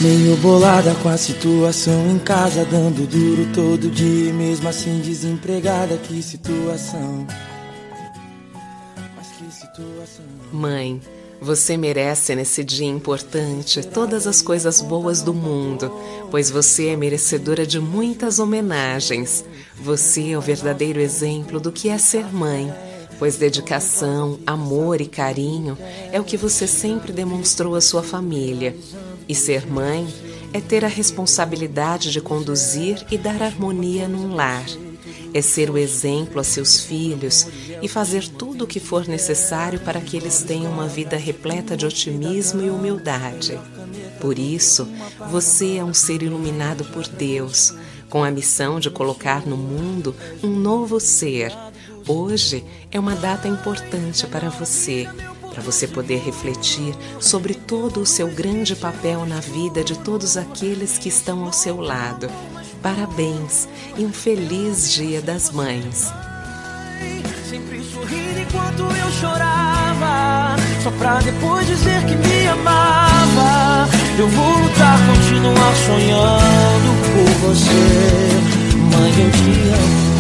Meio bolada com a situação em casa, dando duro todo dia, mesmo assim desempregada. Que situação, mas que situação. Mãe, você merece nesse dia importante todas as coisas boas do mundo, pois você é merecedora de muitas homenagens. Você é o verdadeiro exemplo do que é ser mãe, pois dedicação, amor e carinho é o que você sempre demonstrou à sua família. E ser mãe é ter a responsabilidade de conduzir e dar harmonia num lar. É ser o exemplo a seus filhos e fazer tudo o que for necessário para que eles tenham uma vida repleta de otimismo e humildade. Por isso, você é um ser iluminado por Deus, com a missão de colocar no mundo um novo ser. Hoje é uma data importante para você poder refletir sobre todo o seu grande papel na vida de todos aqueles que estão ao seu lado. Parabéns e um feliz Dia das Mães. Sempre sorrindo enquanto eu chorava, só pra depois dizer que me amava. Eu vou lutar, continuar sonhando por você. Mãe, eu te amo.